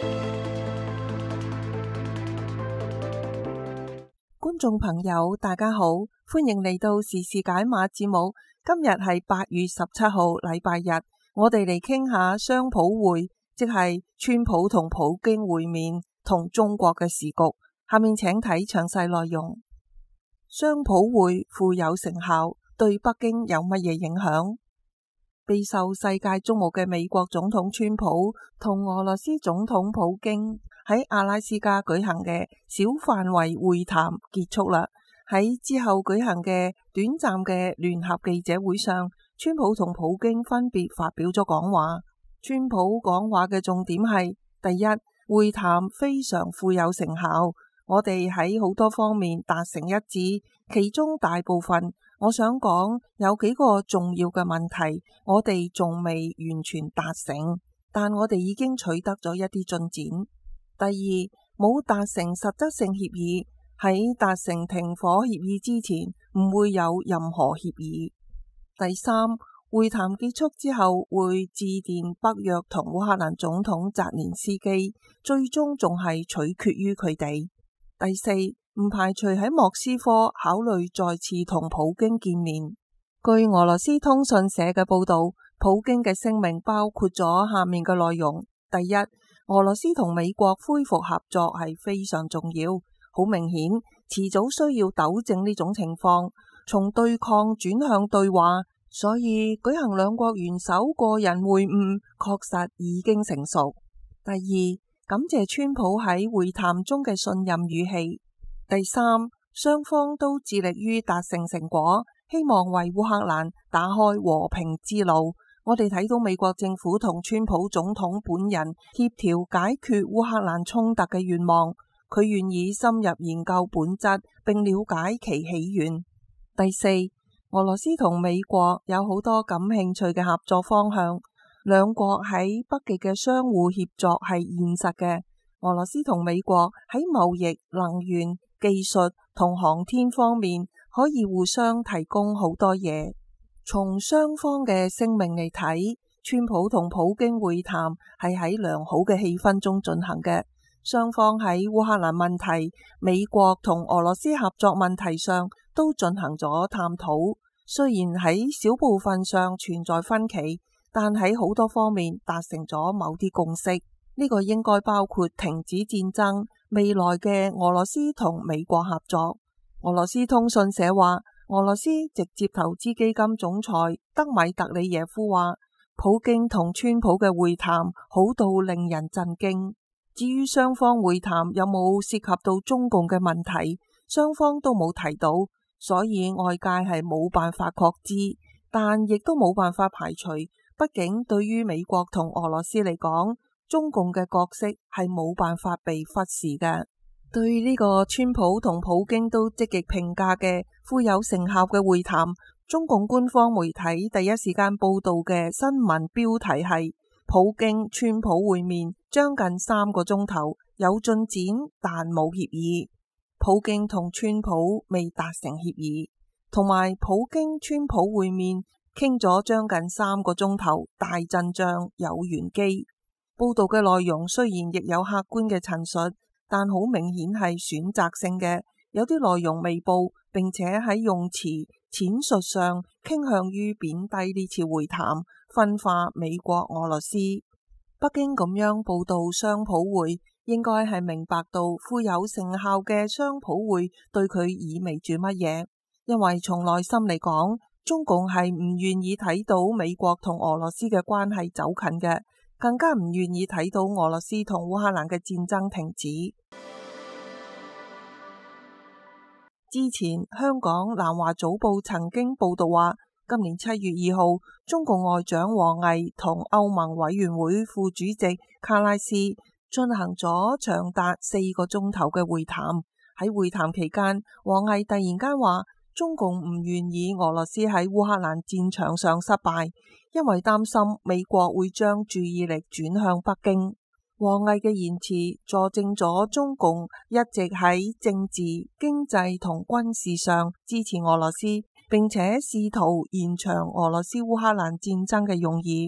觀眾朋友大家好，歡迎嚟到時事解碼節目。今日係8月17號禮拜日，我哋嚟傾下雙普會，即係川普同普京會面同中國嘅時局。下面請睇詳細內容。雙普會富有成效，對北京有乜嘢影響？備受世界矚目嘅美國總統川普同俄羅斯總統普京喺阿拉斯加舉行嘅小範圍會談結束啦。喺之後舉行嘅短暫嘅聯合記者會上，川普同普京分別發表咗講話。川普講話嘅重點係：第一，會談非常富有成效，我哋喺好多方面達成一致，其中大部分我想講有幾個重要嘅問題，我哋仲未完全達成，但我哋已經取得咗一啲進展。第二，冇達成實質性協議，喺達成停火協議之前唔會有任何協議。第三，會談結束之後會致電北約同烏克蘭總統澤連斯基，最終仲係取決於佢哋。第四，唔排除喺莫斯科考慮再次同普京見面。據俄羅斯通訊社嘅報道，普京嘅聲明包括咗下面嘅內容：第一，俄羅斯同美國恢復合作係非常重要，好明顯，遲早需要糾正呢種情況，從對抗轉向對話，所以舉行兩國元首個人會晤確實已經成熟。第二，感謝川普喺會談中嘅信任語氣。第三，雙方都致力於達成成果，希望為烏克蘭打開和平之路。我哋睇到美國政府同川普總統本人協調解決烏克蘭衝突嘅願望，佢願意深入研究本質並了解其起源。第四，俄羅斯同美國有好多感興趣嘅合作方向，兩國喺北極嘅相互協作係現實嘅。俄羅斯同美國喺貿易、能源、技術同航天方面可以互相提供好多嘢。從雙方嘅聲明嚟睇，川普同普京會談係喺良好嘅氣氛中進行嘅。雙方喺烏克蘭問題、美國同俄羅斯合作問題上都進行咗探討。雖然喺小部分上存在分歧，但喺好多方面達成咗某啲共識。呢個應該包括停止戰爭、未來嘅俄羅斯同美國合作。俄羅斯通訊社話，俄羅斯直接投資基金總裁德米特里耶夫話，普京同川普嘅會談好到令人震驚。至於雙方會談有冇涉及到中共嘅問題，雙方都冇提到，所以外界係冇辦法確知，但亦都冇辦法排除。畢竟對於美國同俄羅斯嚟講，中共嘅角色係冇辦法被忽視嘅。對呢個川普同普京都積極評價嘅富有成效嘅會談，中共官方媒體第一時間報道嘅新聞標題係普京川普會面將近3個鐘頭，有進展但冇協議。普京同川普未達成協議，同埋普京川普會面傾咗將近3個鐘頭，大陣仗有玄機。報道嘅內容雖然亦有客觀嘅陳述，但好明顯係選擇性嘅，有啲內容未報，並且喺用詞闡述上傾向於貶低呢次會談，分化美國俄羅斯。北京咁樣報道雙普會，應該係明白到富有成效嘅雙普會對佢意味住乜嘢，因為從內心嚟講，中共係唔願意睇到美國同俄羅斯嘅關係走近嘅，更加唔願意睇到俄羅斯同烏克蘭嘅戰爭停止。之前香港南華早報曾經報道話，今年7月2號，中共外長王毅同歐盟委員會副主席卡拉斯進行咗長達4個鐘頭嘅會談。喺會談期間，王毅突然間話，中共唔願意俄羅斯喺烏克蘭戰場上失敗，因為擔心美國會將注意力轉向北京。王毅嘅言辭佐證咗中共一直喺政治、經濟同軍事上支持俄羅斯，並且試圖延長俄羅斯烏克蘭戰爭嘅用意。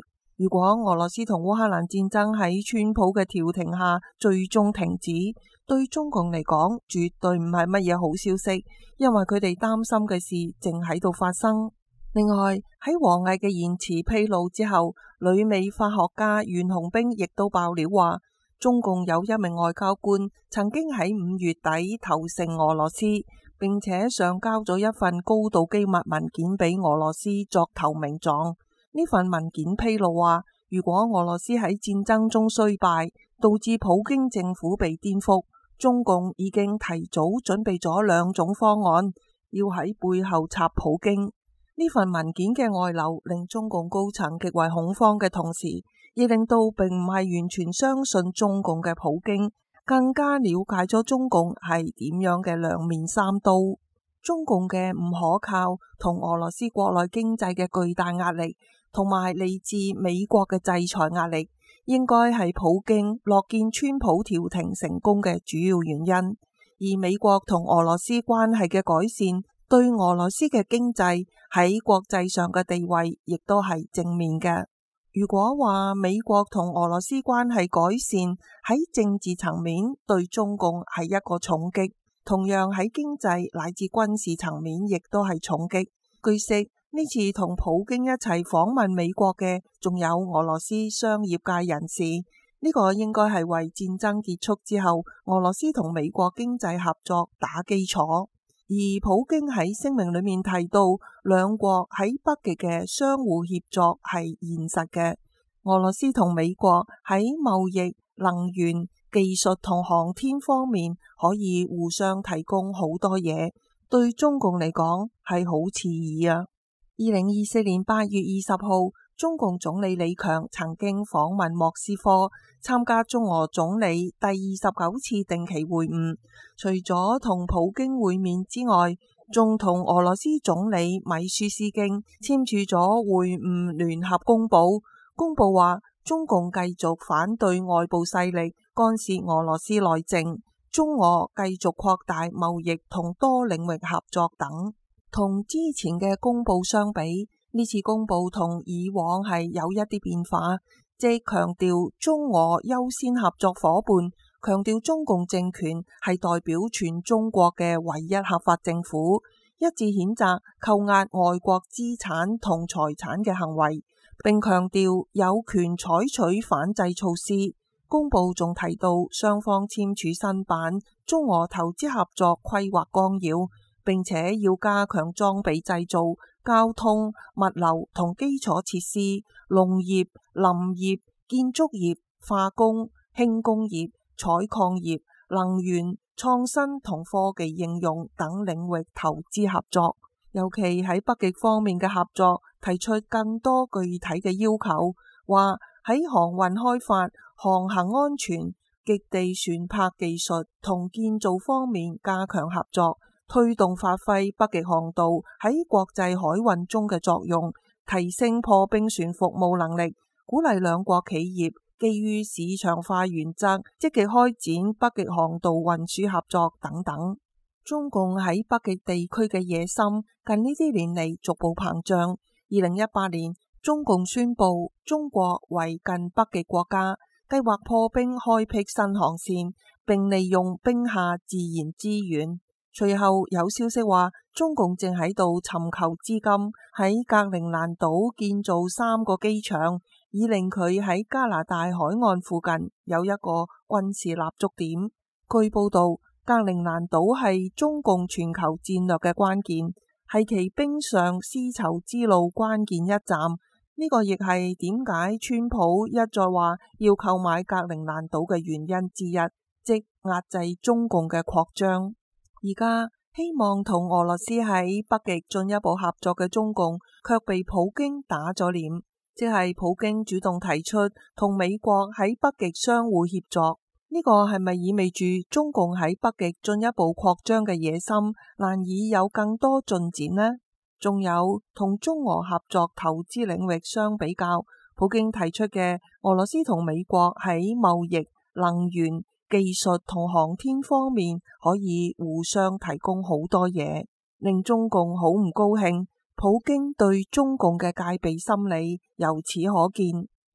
如果俄羅斯同烏克蘭戰爭喺川普嘅調停下最終停止，對中共嚟講絕對唔係乜嘢好消息，因為佢哋擔心嘅事正喺度發生。另外，喺王毅嘅言辭披露之後，旅美法學家袁紅冰亦都爆料話，中共有一名外交官曾經喺5月底投誠俄羅斯，並且上交咗一份高度機密文件俾俄羅斯作投名狀。呢份文件披露話，如果俄羅斯喺戰爭中衰敗，導致普京政府被顛覆，中共已經提早準備咗2種方案，要喺背後插普京。呢份文件嘅外流令中共高層極為恐慌嘅同時，亦令到並唔係完全相信中共嘅普京，更加了解咗中共係點樣嘅兩面三刀。中共嘅唔可靠同俄羅斯國內經濟嘅巨大壓力，同埋嚟自美國嘅制裁壓力，應該係普京樂見川普調停成功嘅主要原因。而美國同俄羅斯關係嘅改善，對俄羅斯嘅經濟喺國際上嘅地位，亦都係正面嘅。如果話美國同俄羅斯關係改善喺政治層面對中共係一個重擊，同樣喺經濟乃至軍事層面亦都係重擊。據悉，呢次同普京一齊訪問美國嘅，仲有俄羅斯商業界人士。呢個應該係為戰爭結束之後，俄羅斯同美國經濟合作打基礎。而普京喺聲明裏面提到，兩國喺北極嘅相互協作係現實嘅。俄羅斯同美國喺貿易、能源、技術同航天方面可以互相提供好多嘢，對中共嚟講係好刺耳啊。2024年8月20號，中共總理李強曾經訪問莫斯科，參加中俄總理第29次定期會晤。除咗同普京會面之外，仲同俄羅斯總理米舒斯京簽署咗會晤聯合公報。公報話，中共繼續反對外部勢力干涉俄羅斯內政，中俄繼續擴大貿易同多領域合作等。同之前嘅公報相比，呢次公報同以往係有一啲變化，即強調中俄優先合作夥伴，強調中共政權係代表全中國嘅唯一合法政府，一致譴責扣押外國資產同財產嘅行為，並強調有權採取反制措施。公報仲提到雙方簽署新版中俄投資合作規劃綱要，並且要加強裝備製造、交通、物流同基礎設施、農業、林業、建築業、化工、輕工業、採礦業、能源、創新同科技應用等領域投資合作。尤其喺北極方面嘅合作，提出更多具體嘅要求，話喺航運開發、航行安全、極地船舶技術同建造方面加強合作，推動發揮北極航道喺國際海運中嘅作用，提升破冰船服務能力，鼓勵兩國企業基於市場化原則，積極開展北極航道運輸合作等等。中共喺北極地區嘅野心近呢啲年嚟逐步膨脹。2018年，中共宣布中國為近北極國家，計劃破冰開闢新航線，並利用冰下自然資源。隨後有消息話，中共正喺度尋求資金，喺格陵蘭島建造3個機場，以令佢喺加拿大海岸附近有一個軍事立足點。據報道，格陵蘭島係中共全球戰略嘅關鍵，係其冰上絲綢之路關鍵一站。呢個亦係點解川普一再話要購買格陵蘭島嘅原因之一，即壓制中共嘅擴張。而家希望同俄羅斯喺北極進一步合作嘅中共，卻被普京打咗臉，即係普京主動提出同美國喺北極相互協作。呢個係咪意味住中共喺北極進一步擴張嘅野心難以有更多進展呢？仲有同中俄合作投資領域相比較，普京提出嘅俄羅斯同美國喺貿易、能源、技術同航天方面可以互相提供好多嘢，令中共好唔高興。普京對中共嘅戒備心理由此可見。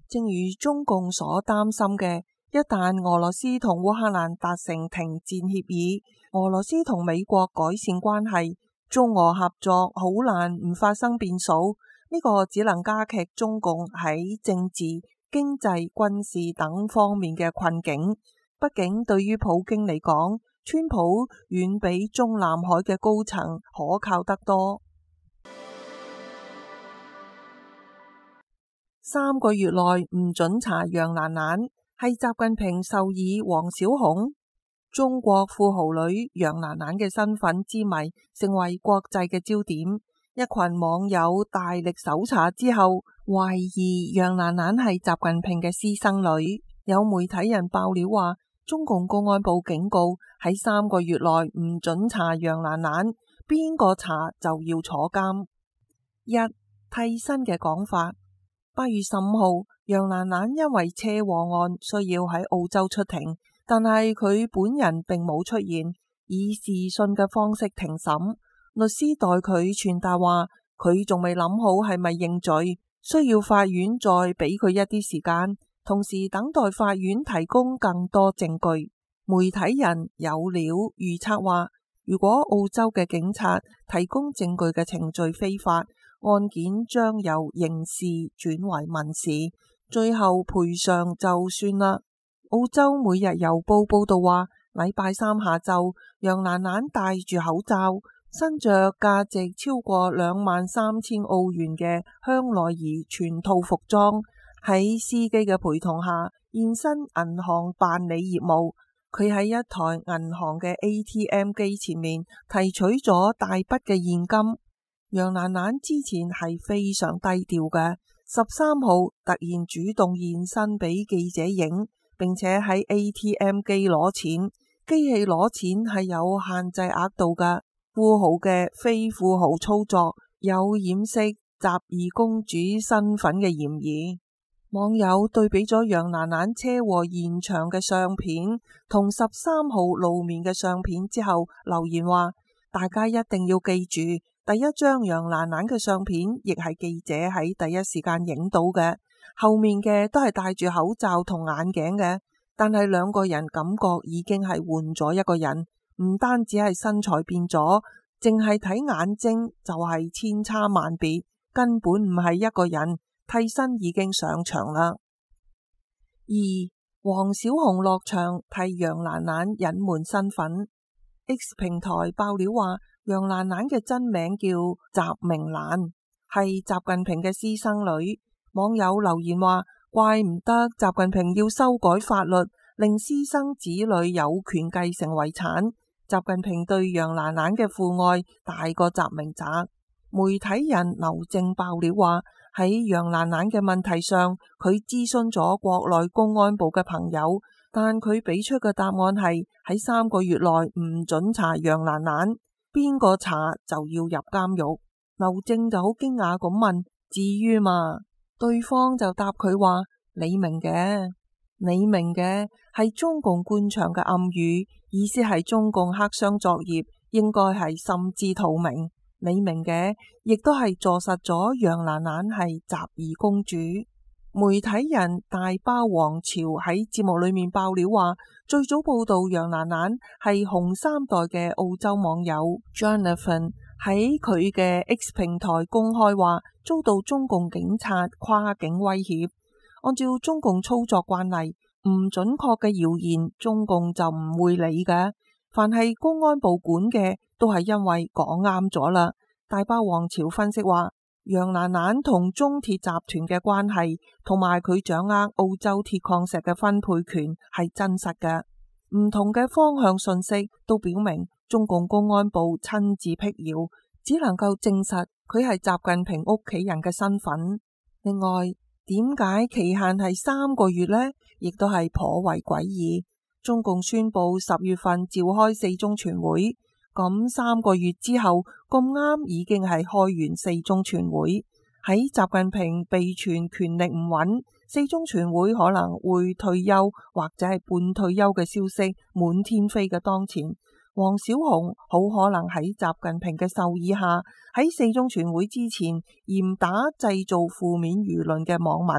正如中共所擔心嘅，一旦俄羅斯同烏克蘭達成停戰協議，俄羅斯同美國改善關係，中俄合作好難唔發生變數。呢個只能加劇中共喺政治、經濟、軍事等方面嘅困境。畢竟對於普京嚟講，川普遠比中南海嘅高層可靠得多。3個月內唔准查楊蘭蘭，係習近平授意王小洪。中國富豪女楊蘭蘭嘅身份之謎成為國際嘅焦點。一群網友大力搜查之後，懷疑楊蘭蘭係習近平嘅私生女。有媒體人爆料話，中共公安部警告喺3個月內唔准查楊蘭蘭，邊個查就要坐監。一、替身嘅講法。8月15號，楊蘭蘭因為車禍案需要喺澳洲出庭，但係佢本人並冇出現，以視訊嘅方式庭審。律師代佢傳達話，佢仲未諗好係咪認罪，需要法院再俾佢一啲時間，同時等待法院提供更多證據。媒體人有料預測話，如果澳洲嘅警察提供證據嘅程序非法，案件將由刑事轉為民事，最後賠償就算啦。澳洲每日郵報報道話，禮拜三下晝，楊蘭蘭戴住口罩，身着價值超過23,000澳元嘅香奈兒全套服裝，喺司機嘅陪同下現身銀行辦理業務。佢喺一台銀行嘅 ATM 機前面提取咗大筆嘅現金。楊蘭蘭之前係非常低調嘅，13號突然主動現身俾記者影，並且喺 ATM 機攞錢。機器攞錢係有限制額度嘅，富豪嘅非富豪操作有掩飾習儀公主身份嘅嫌疑。網友對比咗楊蘭蘭車禍現場嘅相片同13號露面嘅相片之後，留言話：大家一定要記住，第一張楊蘭蘭嘅相片亦係記者喺第一時間影到嘅，後面嘅都係戴住口罩同眼鏡嘅，但係兩個人感覺已經係換咗一個人，唔單止係身材變咗，淨係睇眼睛就係千差萬別，根本唔係一個人，替身已經上場啦。二、王小洪落場替楊蘭蘭隱瞞身份。X 平台爆料話，楊蘭蘭嘅真名叫習明蘭，係習近平嘅私生女。網友留言話，怪唔得習近平要修改法律，令私生子女有權繼承遺產。習近平對楊蘭蘭嘅父愛大過習明澤。媒體人劉正爆料話，喺楊蘭蘭嘅問題上，佢諮詢咗國內公安部嘅朋友，但佢俾出嘅答案係喺3個月內唔准查楊蘭蘭，邊個查就要入監獄。劉正就好驚訝咁問：至於嘛？對方就答佢話：你明嘅，你明嘅，係中共官場嘅暗語，意思係中共黑箱作業應該係心知肚明。你明嘅，亦都係坐實咗楊蘭蘭係習儀公主。媒體人大包王朝喺節目裏面爆料話，最早報道楊蘭蘭係紅三代嘅澳洲網友 Jonathan 喺佢嘅 X 平台公開話，遭到中共警察跨境威脅。按照中共操作慣例，唔準確嘅謠言，中共就唔會理嘅。凡係公安部管嘅，都係因為講啱咗啦。大包王朝分析話，楊蘭蘭同中鐵集團嘅關係，同埋佢掌握澳洲鐵礦石嘅分配權係真實嘅。唔同嘅方向信息都表明，中共公安部親自闢謠，只能夠證實佢係習近平屋企人嘅身份。另外，點解期限係3個月呢？亦都係頗為詭異。中共宣布10月份召開4中全會，咁3個月之後咁啱已經係開完4中全會。喺習近平被傳權力唔穩，4中全會可能會退休或者係半退休嘅消息滿天飛嘅當前，王小洪好可能喺習近平嘅授意下，喺4中全會之前嚴打製造負面輿論嘅網民，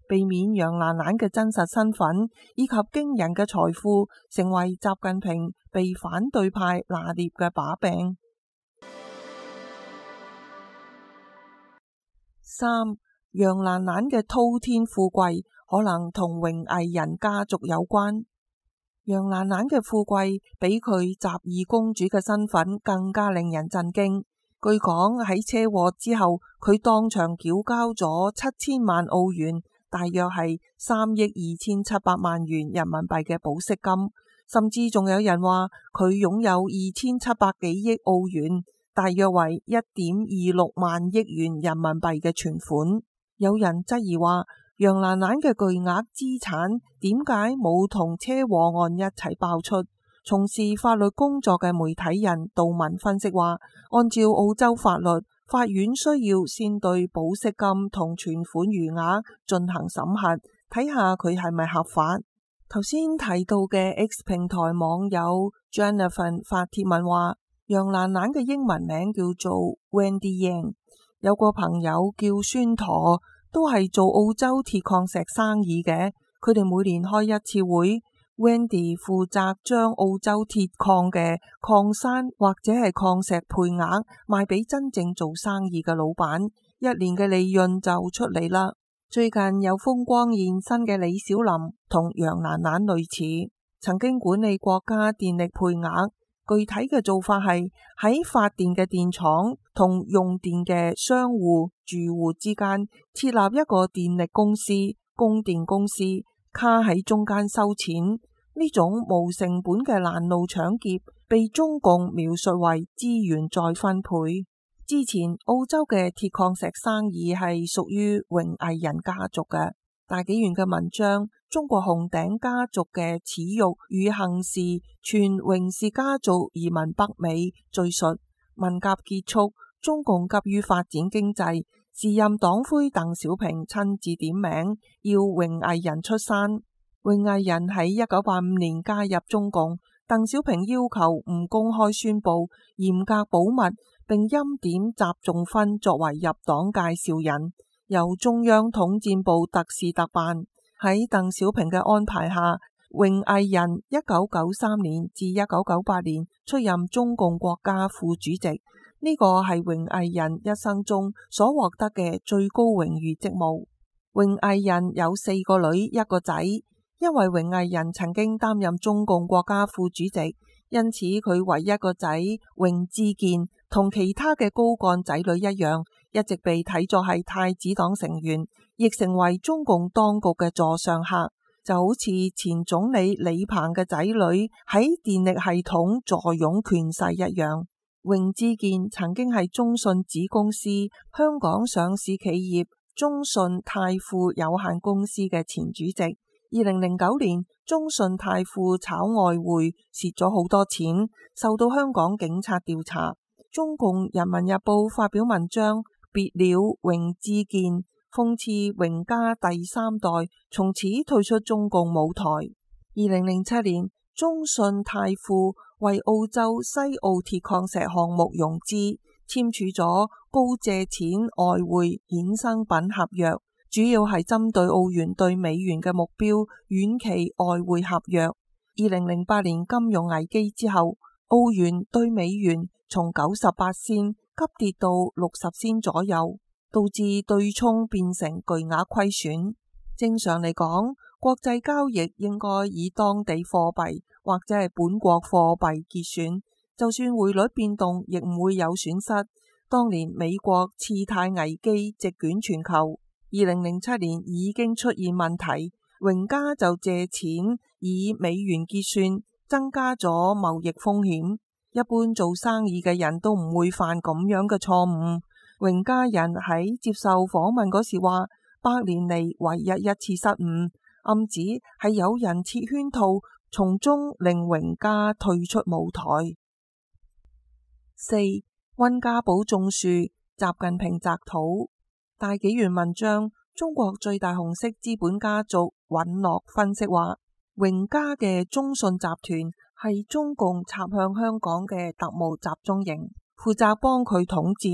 避免楊蘭蘭嘅真實身份以及驚人嘅財富成為習近平被反對派拿捏嘅把柄。3. 楊蘭蘭嘅滔天富貴可能同榮毅仁家族有關。楊蘭蘭嘅富貴比佢習二公主嘅身份更加令人震驚。據講喺車禍之後，佢當場繳交咗7000萬澳元，大約係3億2700萬元人民幣嘅保釋金，甚至仲有人話佢擁有2700幾億澳元，大約為1.26萬億元人民幣嘅存款。有人質疑話，楊蘭蘭嘅巨額資產點解冇同車禍案一齊爆出？從事法律工作嘅媒體人杜文分析話，按照澳洲法律，法院需要先對保釋金同存款餘額進行審核，睇下佢係咪合法。頭先提到嘅 X 平台網友 Jonathan 發帖文話，楊蘭蘭嘅英文名叫做 Wendy Yang， 有個朋友叫孫陀，都係做澳洲鐵礦石生意嘅，佢哋每年開一次會。Wendy 負責將澳洲鐵礦嘅礦山或者係礦石配額賣俾真正做生意嘅老闆，一年嘅利潤就出嚟啦。最近有風光現身嘅李小琳同楊蘭蘭類似，曾經管理國家電力配額，具體嘅做法係喺發電嘅電廠同用電嘅商戶住戶之間設立一個電力公司、供電公司，卡喺中間收錢。呢種無成本嘅攔路搶劫被中共描述為資源再分配。之前澳洲嘅鐵礦石生意係屬於榮毅仁家族嘅。大紀元嘅文章《中國紅頂家族嘅恥辱與幸事》，傳榮氏家族移民北美，敘述文革結束，中共急於發展經濟，時任黨魁鄧小平親自點名要榮毅仁出山。榮毅仁喺1985年加入中共，鄧小平要求唔公開宣布，嚴格保密，並欽點習仲勳作為入黨介紹人，由中央統戰部特事特辦。喺鄧小平嘅安排下，榮毅仁1993年至1998年出任中共國家副主席，呢個係榮毅仁一生中所獲得嘅最高榮譽職務。榮毅仁有4個女1個仔。因為榮毅仁曾經擔任中共國家副主席，因此佢唯一個仔榮智健同其他嘅高幹仔女一樣，一直被睇作係太子黨成員，亦成為中共當局嘅座上客，就好似前總理李鵬嘅仔女喺電力系統坐擁權勢一樣。榮智健曾經係中信子公司香港上市企業中信泰富有限公司嘅前主席。2009年，中信泰富炒外匯蝕咗好多錢，受到香港警察調查。中共人民日報發表文章，別了榮智健，諷刺榮家第3代從此退出中共舞台。2007年，中信泰富為澳洲西澳鐵礦石項目融資，簽署咗高借錢外匯衍生品合約。主要係針對澳元對美元嘅目標遠期外匯合約。2008年金融危機之後，澳元對美元從98仙急跌到60仙左右，導致對沖變成巨額虧損。正常嚟講，國際交易應該以當地貨幣或者係本國貨幣結算，就算匯率變動亦唔會有損失。當年美國次貸危機席捲全球。2007年已經出現問題，榮家就借錢以美元結算，增加咗貿易風險。一般做生意嘅人都唔會犯咁樣嘅錯誤。榮家人喺接受訪問嗰時話，100年嚟唯一一次失誤，暗指係有人設圈套，從中令榮家退出舞台。4. 溫家寶種樹，習近平摘土。大紀元文章，中國最大紅色資本家族允諾分析話，榮家嘅中信集團係中共插向香港嘅特務集中營，負責幫佢統戰。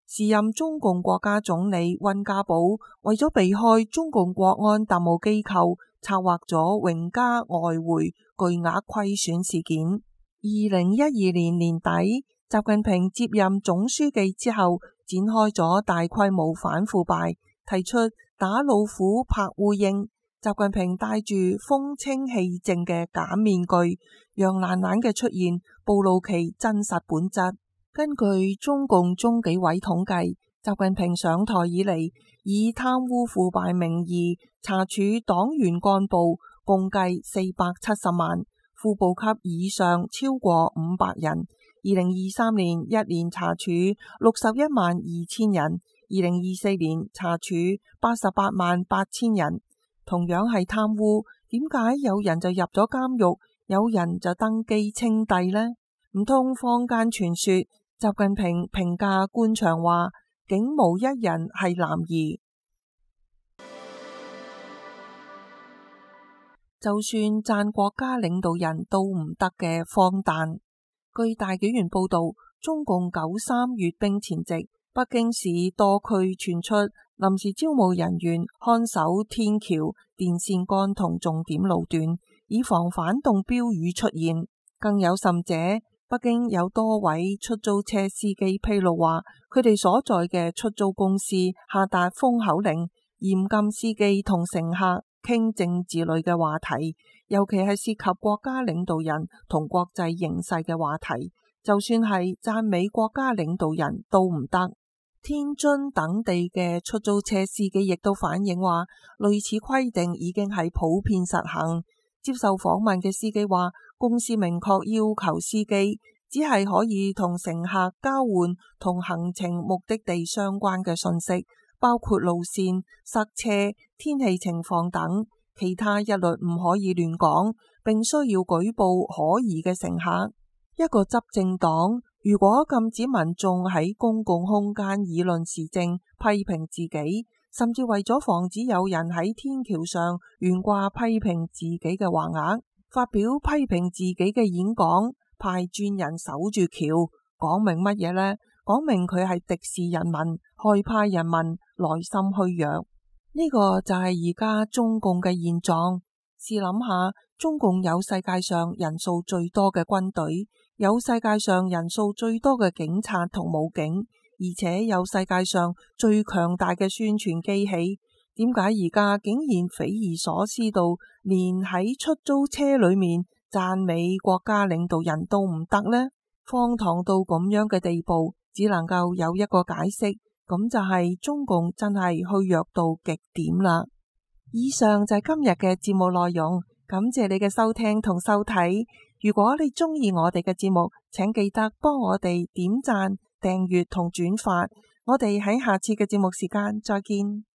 時任中共國家總理溫家寶為咗避開中共國安特務機構，策劃咗榮加外匯巨額虧損事件。2012年年底，習近平接任總書記之後，展開咗大規模反腐敗，提出打老虎拍烏蠅。習近平戴住風清氣正嘅假面具，讓爛爛嘅出現暴露其真實本質。根據中共中紀委統計，習近平上台以嚟，以貪污腐敗名義查處黨員幹部共計470萬，副部級以上超過500人。2023年一年查處61萬2千人，2024年查處88萬8千人。同樣係貪污，點解有人就入咗監獄，有人就登基稱帝呢？唔通坊間傳說習近平評價官場話，竟無一人係男兒。就算讚國家領導人都唔得嘅荒誕。據大紀元報道，中共93閱兵前夕，北京市多區傳出臨時招募人員看守天橋、電線桿同重點路段，以防反動標語出現。更有甚者，北京有多位出租車司機披露話，佢哋所在嘅出租公司下達封口令，嚴禁司機同乘客傾政治類嘅話題，尤其係涉及國家領導人同國際形勢嘅話題，就算係讚美國家領導人都唔得。天津等地嘅出租車司機亦都反映話，類似規定已經係普遍實行。接受訪問嘅司機話，公司明確要求司機只係可以同乘客交換同行程目的地相關嘅信息，包括路線、塞車、天氣情況等，其他一律唔可以亂講，並需要舉報可疑嘅乘客。一個執政黨如果禁止民眾喺公共空間議論時政、批評自己，甚至為咗防止有人喺天橋上懸掛批評自己嘅橫額，發表批評自己嘅演講，派專人守住橋，講明乜嘢呢？講明佢係敵視人民、害怕人民、內心虛弱。呢個就係而家中共嘅現狀。試諗下，中共有世界上人數最多嘅軍隊，有世界上人數最多嘅警察同武警，而且有世界上最強大嘅宣傳機器。點解而家竟然匪夷所思到連喺出租車裏面讚美國家領導人都唔得呢？荒唐到咁樣嘅地步，只能夠有一個解釋，咁就係中共真係虛弱到極點啦。以上就係今日嘅節目內容，感謝你嘅收聽同收睇。如果你鍾意我哋嘅節目，請記得幫我哋點讚、訂閱同轉發。我哋喺下次嘅節目時間再見。